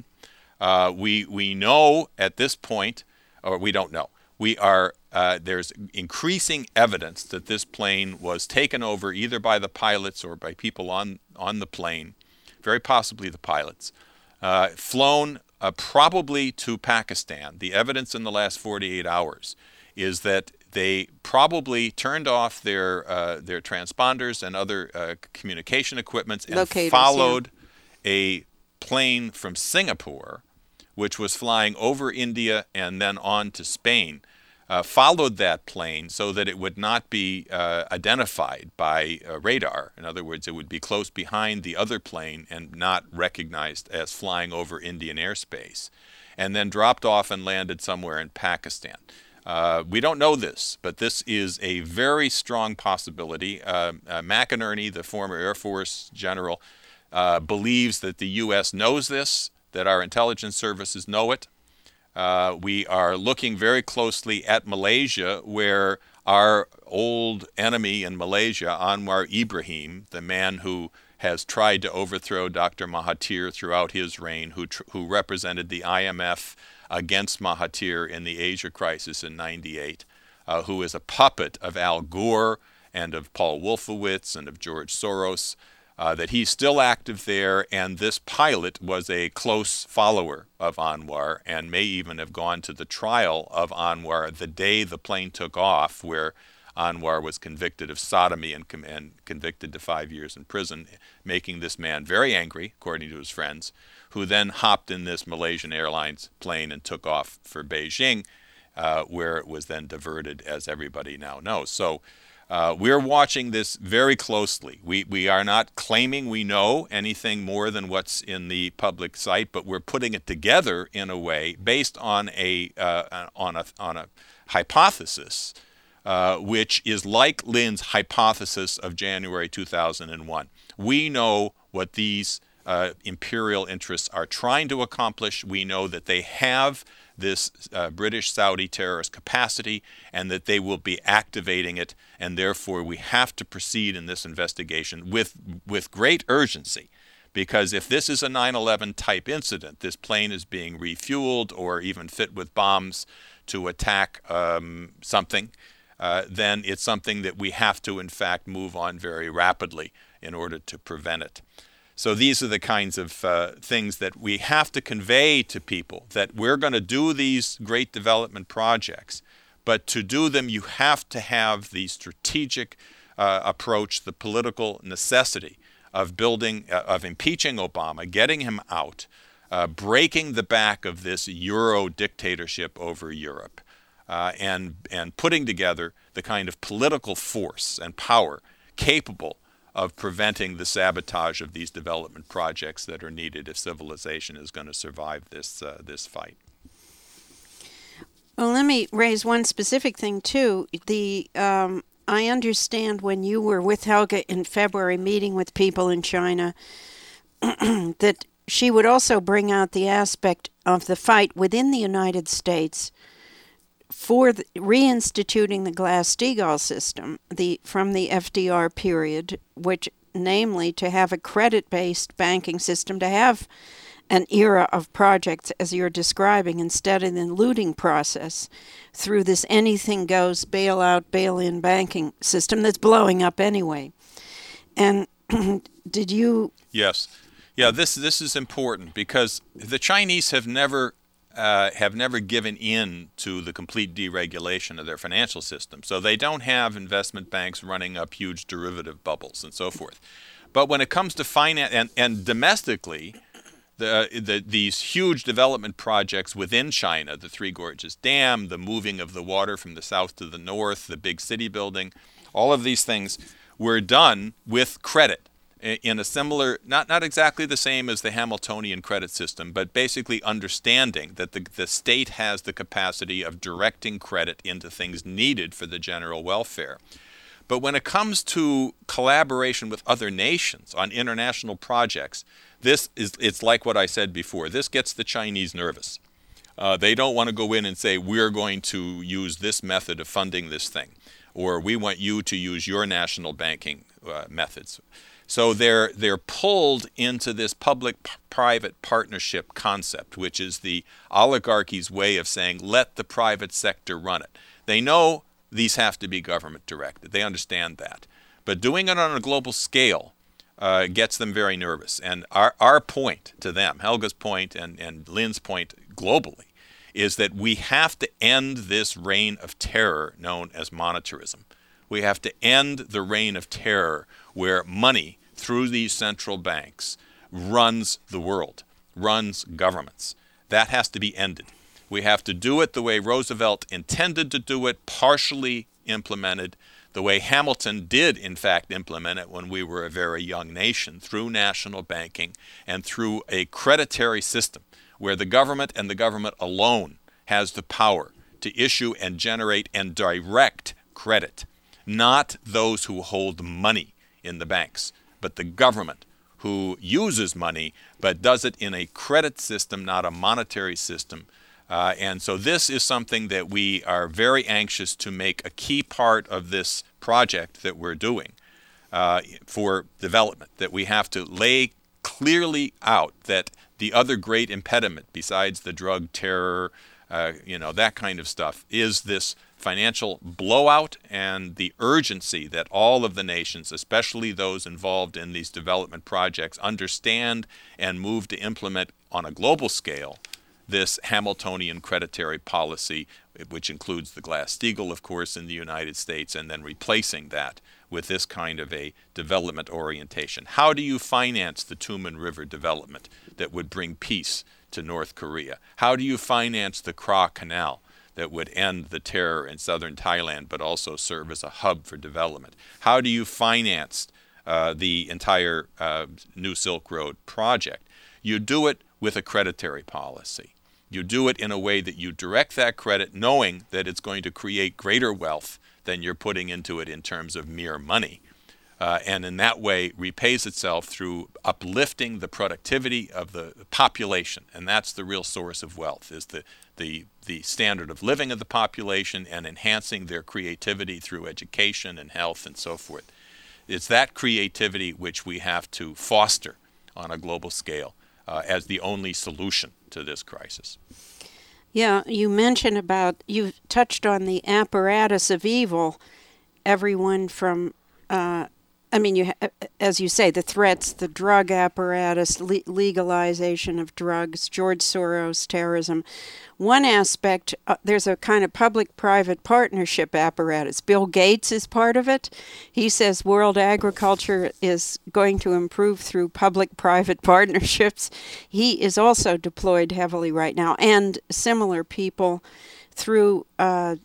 Speaker 2: We know at this point, or we don't know. There's increasing evidence that this plane was taken over either by the pilots or by people on the plane, very possibly the pilots, flown probably to Pakistan. The evidence in the last 48 hours is that they probably turned off their transponders and other communication equipments and
Speaker 1: locators,
Speaker 2: followed a plane from Singapore, which was flying over India and then on to Spain, followed that plane so that it would not be identified by radar. In other words, it would be close behind the other plane and not recognized as flying over Indian airspace, and then dropped off and landed somewhere in Pakistan. We don't know this, but this is a very strong possibility. McInerney, the former Air Force general, believes that the U.S. knows this, that our intelligence services know it. We are looking very closely at Malaysia, where our old enemy in Malaysia, Anwar Ibrahim, the man who has tried to overthrow Dr. Mahathir throughout his reign, who represented the IMF against Mahathir in the Asia crisis in '98, who is a puppet of Al Gore and of Paul Wolfowitz and of George Soros, that he's still active there, and this pilot was a close follower of Anwar and may even have gone to the trial of Anwar the day the plane took off, where Anwar was convicted of sodomy and convicted to 5 years in prison, making this man very angry, according to his friends, who then hopped in this Malaysian Airlines plane and took off for Beijing, where it was then diverted, as everybody now knows. So we're watching this very closely. We are not claiming we know anything more than what's in the public site, but we're putting it together in a way based on a hypothesis, which is like Lynn's hypothesis of January 2001. We know what these imperial interests are trying to accomplish. We know that they have this British-Saudi terrorist capacity and that they will be activating it, and therefore we have to proceed in this investigation with great urgency, because if this is a 9/11 type incident, this plane is being refueled or even fit with bombs to attack something, then it's something that we have to, in fact, move on very rapidly in order to prevent it. So these are the kinds of things that we have to convey to people, that we're going to do these great development projects, but to do them you have to have the strategic approach, the political necessity of impeaching Obama, getting him out, breaking the back of this Euro dictatorship over Europe, and putting together the kind of political force and power capable of preventing the sabotage of these development projects that are needed if civilization is going to survive this fight.
Speaker 1: Well, let me raise one specific thing too. I understand when you were with Helga in February meeting with people in China that she would also bring out the aspect of the fight within the United States for reinstituting the Glass-Steagall system from the FDR period, which namely to have a credit-based banking system, to have an era of projects, as you're describing, instead of the looting process through this anything-goes bailout, bail-in banking system that's blowing up anyway. And did you...
Speaker 2: Yes. Yeah, this is important because the Chinese have never given in to the complete deregulation of their financial system. So they don't have investment banks running up huge derivative bubbles and so forth. But when it comes to finance and domestically, these huge development projects within China, the Three Gorges Dam, the moving of the water from the south to the north, the big city building, all of these things were done with credit in a similar, not exactly the same as the Hamiltonian credit system, but basically understanding that the state has the capacity of directing credit into things needed for the general welfare. But when it comes to collaboration with other nations on international projects, it's like what I said before. This gets the Chinese nervous. They don't want to go in and say, we're going to use this method of funding this thing, or we want you to use your national banking methods. So they're pulled into this public-private partnership concept, which is the oligarchy's way of saying, let the private sector run it. They know these have to be government-directed. They understand that. But doing it on a global scale gets them very nervous. And our point to them, Helga's point and Lynn's point globally, is that we have to end this reign of terror known as monetarism. We have to end the reign of terror where money, through these central banks, runs the world, runs governments. That has to be ended. We have to do it the way Roosevelt intended to do it, partially implemented, the way Hamilton did, in fact, implement it when we were a very young nation, through national banking and through a creditary system where the government and the government alone has the power to issue and generate and direct credit, not those who hold money in the banks, but the government who uses money but does it in a credit system, not a monetary system. And so this is something that we are very anxious to make a key part of this project that we're doing for development, that we have to lay clearly out that the other great impediment besides the drug terror, that kind of stuff, is this financial blowout and the urgency that all of the nations, especially those involved in these development projects, understand and move to implement on a global scale this Hamiltonian creditary policy, which includes the Glass-Steagall, of course, in the United States, and then replacing that with this kind of a development orientation. How do you finance the Tumen River development that would bring peace to North Korea? How do you finance the Kra Canal that would end the terror in southern Thailand but also serve as a hub for development? How do you finance the entire New Silk Road project? You do it with a creditary policy. You do it in a way that you direct that credit knowing that it's going to create greater wealth than you're putting into it in terms of mere money. And in that way repays itself through uplifting the productivity of the population. And that's the real source of wealth, is the standard of living of the population and enhancing their creativity through education and health and so forth. It's that creativity which we have to foster on a global scale as the only solution to this crisis.
Speaker 1: Yeah, you touched on the apparatus of evil, everyone from, as you say, the threats, the drug apparatus, legalization of drugs, George Soros, terrorism. One aspect, there's a kind of public-private partnership apparatus. Bill Gates is part of it. He says world agriculture is going to improve through public-private partnerships. He is also deployed heavily right now, and similar people through that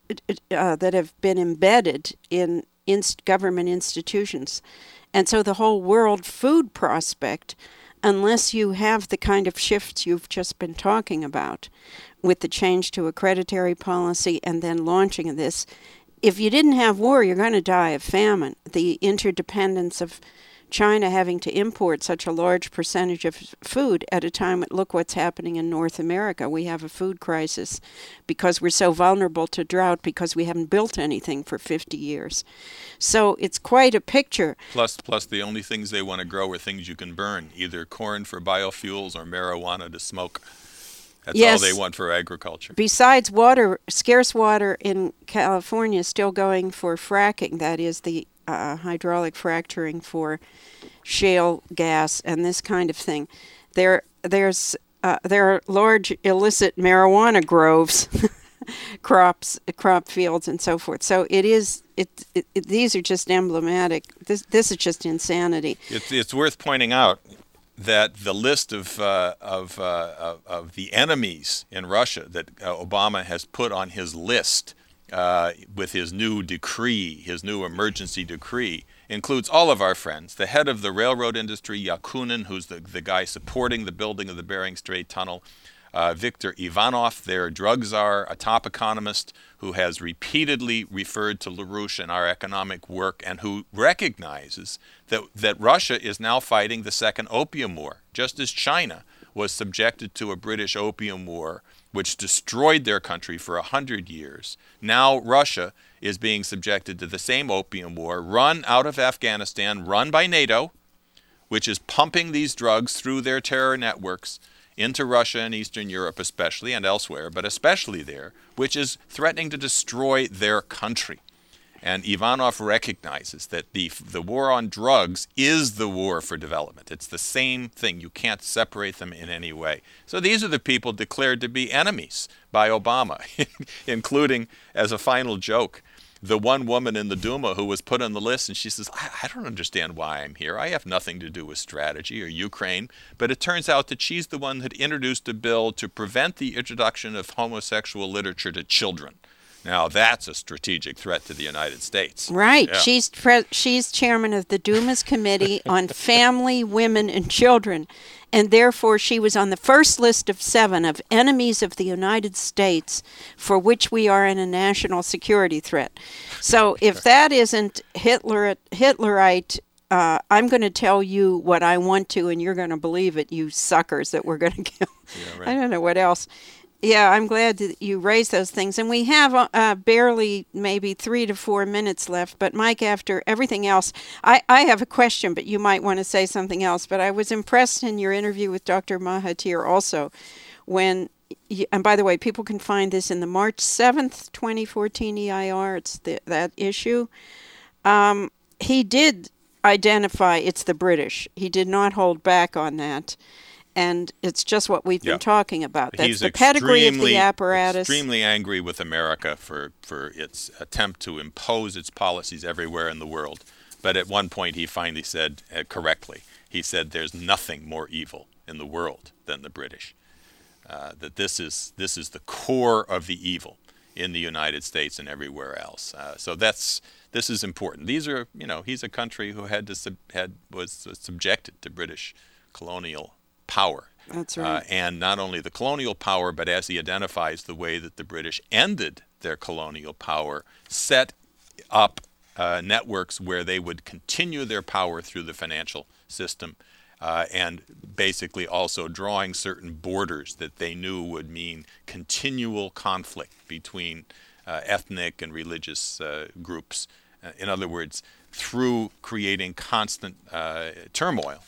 Speaker 1: have been embedded in government institutions. And so the whole world food prospect, unless you have the kind of shifts you've just been talking about with the change to a creditary policy and then launching of this, if you didn't have war, you're going to die of famine. The interdependence of China having to import such a large percentage of food at a time, look what's happening in North America. We have a food crisis because we're so vulnerable to drought because we haven't built anything for 50 years. So it's quite a picture.
Speaker 2: Plus the only things they want to grow are things you can burn, either corn for biofuels or marijuana to smoke. That's all they want for agriculture.
Speaker 1: Besides water, scarce water in California is still going for fracking. That is the hydraulic fracturing for shale gas and this kind of thing. There are large illicit marijuana groves, crop fields, and so forth. So these are just emblematic. This is just insanity.
Speaker 2: It's worth pointing out that the list of the enemies in Russia that Obama has put on his list with his new decree, his new emergency decree, includes all of our friends. The head of the railroad industry, Yakunin, who's the guy supporting the building of the Bering Strait Tunnel, Viktor Ivanov, their drug czar, a top economist who has repeatedly referred to LaRouche in our economic work and who recognizes that Russia is now fighting the second opium war, just as China was subjected to a British opium war which destroyed their country for 100 years. Now Russia is being subjected to the same opium war run out of Afghanistan, run by NATO, which is pumping these drugs through their terror networks into Russia and Eastern Europe especially, and elsewhere, but especially there, which is threatening to destroy their country. And Ivanov recognizes that the war on drugs is the war for development. It's the same thing. You can't separate them in any way. So these are the people declared to be enemies by Obama, including, as a final joke, the one woman in the Duma who was put on the list, and she says, I don't understand why I'm here. I have nothing to do with strategy or Ukraine. But it turns out that she's the one that introduced a bill to prevent the introduction of homosexual literature to children. Now, that's a strategic threat to the United States.
Speaker 1: Right.
Speaker 2: Yeah.
Speaker 1: She's chairman of the Duma's Committee on Family, Women, and Children, and therefore she was on the first list of 7 of enemies of the United States for which we are in a national security threat. So if that isn't Hitlerite, I'm going to tell you what I want to, and you're going to believe it, you suckers that we're going to kill. Yeah, right. I don't know what else. Yeah, I'm glad that you raised those things. And we have barely maybe 3 to 4 minutes left. But Mike, after everything else, I have a question, but you might want to say something else. But I was impressed in your interview with Dr. Mahathir also when, and by the way, people can find this in the March 7th, 2014 EIR. It's that issue. He did identify it's the British. He did not hold back on that. And it's just what we've been talking about. That's
Speaker 2: He's
Speaker 1: the pedigree of the apparatus.
Speaker 2: Extremely angry with America for its attempt to impose its policies everywhere in the world. But at one point he finally said, correctly, he said there's nothing more evil in the world than the British. That this is the core of the evil in the United States and everywhere else. So this is important. These are, he's a country who was subjected to British colonial power.
Speaker 1: That's right.
Speaker 2: And not only the colonial power, but as he identifies the way that the British ended their colonial power, set up networks where they would continue their power through the financial system, and basically also drawing certain borders that they knew would mean continual conflict between ethnic and religious groups. In other words, through creating constant turmoil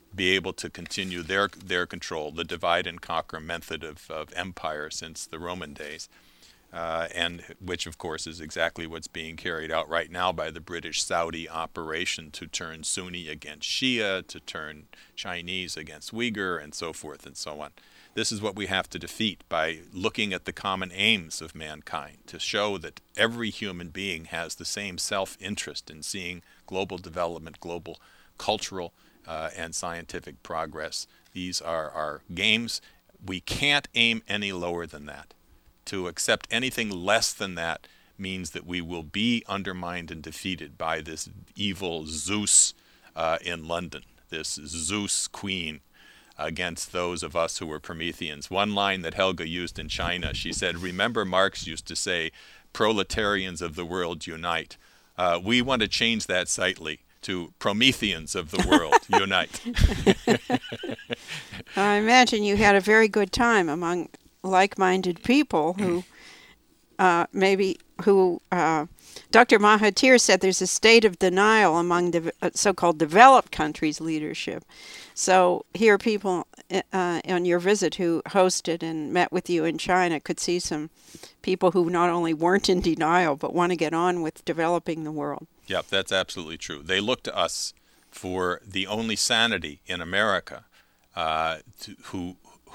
Speaker 2: be able to continue their control, the divide and conquer method of empire since the Roman days, and which, of course, is exactly what's being carried out right now by the British-Saudi operation to turn Sunni against Shia, to turn Chinese against Uyghur, and so forth and so on. This is what we have to defeat by looking at the common aims of mankind, to show that every human being has the same self-interest in seeing global development, global cultural and scientific progress. These are our games. We can't aim any lower than that. To accept anything less than that means that we will be undermined and defeated by this evil Zeus in London, this Zeus queen against those of us who were Prometheans. One line that Helga used in China, she said, "Remember Marx used to say, proletarians of the world unite." We want to change that slightly to Prometheans of the world unite.
Speaker 1: I imagine you had a very good time among like-minded people who Dr. Mahathir said there's a state of denial among the so-called developed countries' leadership. So here people on your visit who hosted and met with you in China could see some people who not only weren't in denial but want to get on with developing the world.
Speaker 2: Yep, that's absolutely true. They look to us for the only sanity in America who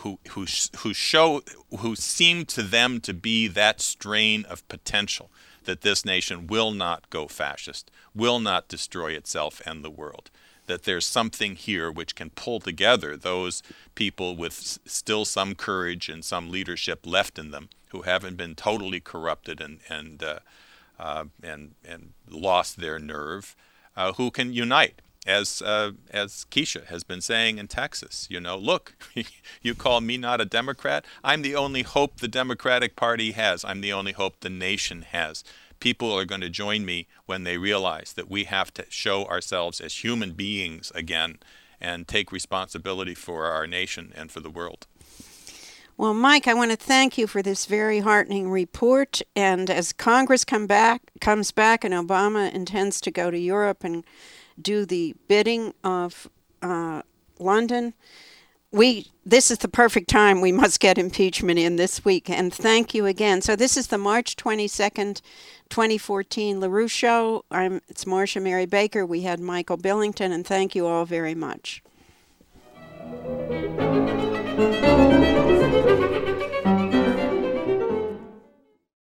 Speaker 2: seem to them to be that strain of potential that this nation will not go fascist, will not destroy itself and the world, that there's something here which can pull together those people with still some courage and some leadership left in them who haven't been totally corrupted and lost their nerve, who can unite. As Keisha has been saying in Texas, look, you call me not a Democrat? I'm the only hope the Democratic Party has. I'm the only hope the nation has. People are going to join me when they realize that we have to show ourselves as human beings again and take responsibility for our nation and for the world.
Speaker 1: Well, Mike, I want to thank you for this very heartening report. And as Congress comes back and Obama intends to go to Europe and do the bidding of London, this is the perfect time. We must get impeachment in this week. And thank you again. So this is the March 22nd, 2014 LaRouche Show. It's Marcia Mary Baker. We had Michael Billington, and thank you all very much.